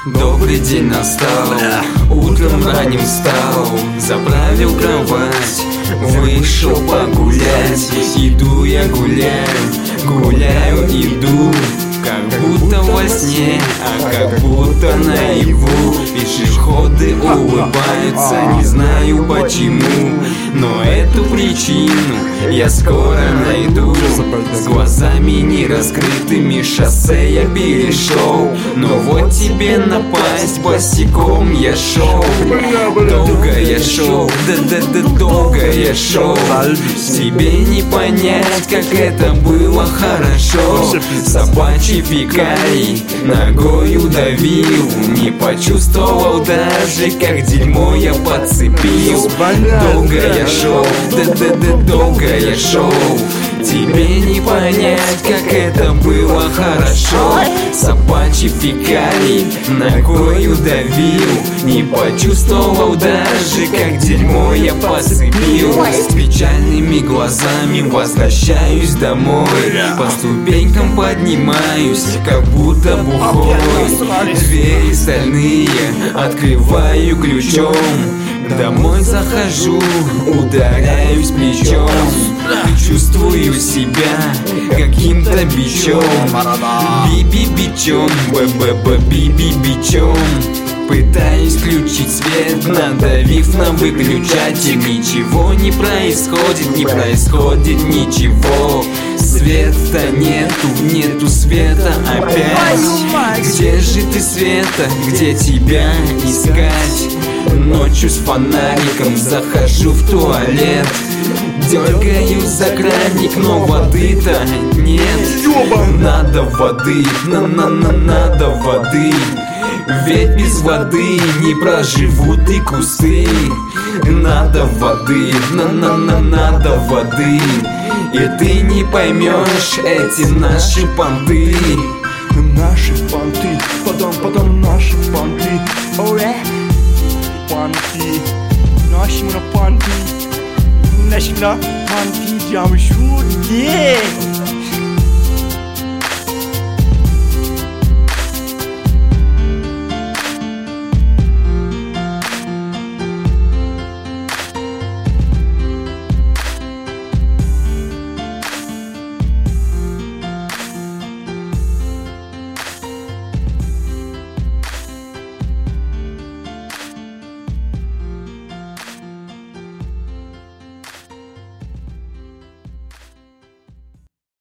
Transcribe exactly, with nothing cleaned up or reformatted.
Добрый день настал, утром ранним встал, заправил кровать, вышел погулять. Иду я гуляю, гуляю, иду, как будто во сне, а как будто наяву. Пешеходы улыбаются, не знаю почему, но эту причину я скоро найду. С глазами не раскрытыми шоссе я перешел, но вот тебе напасть, босиком я шел. Долго я шел, да-да-да, долго я шел. Тебе не понять, как это было хорошо. Собачий фекалий ногою давил, не почувствовал даже, как дерьмо я подцепил. Долго я шел, да-да-да, долго я шел. Тебе не понять, как это было хорошо. Собачий фекалий ногою давил, не почувствовал даже, как дерьмо я подцепил. С печальными глазами возвращаюсь домой, по ступенькам поднимаюсь, как будто бухой. Двери стальные открываю ключом, домой захожу, ударяюсь плечом. Чувствую себя каким-то бичом, би-би-бичом, б-б-б-би-би-бичом. Пытаюсь включить свет, надавив на выключатель. Ничего не происходит, не происходит ничего. Света нету, нету света опять. Где же ты, Света, где тебя искать? Ночью с фонариком захожу в туалет, дергаю за краник, но воды-то нет. Надо воды, на-на-на, надо воды, ведь без воды не проживут и кусты. Надо воды, на-на-на, надо воды, и ты не поймешь эти наши понты. Наши понты, потом, потом наши понты. Oh yeah. Panty, наши на panty, наши на panty, jam shoot, yeah.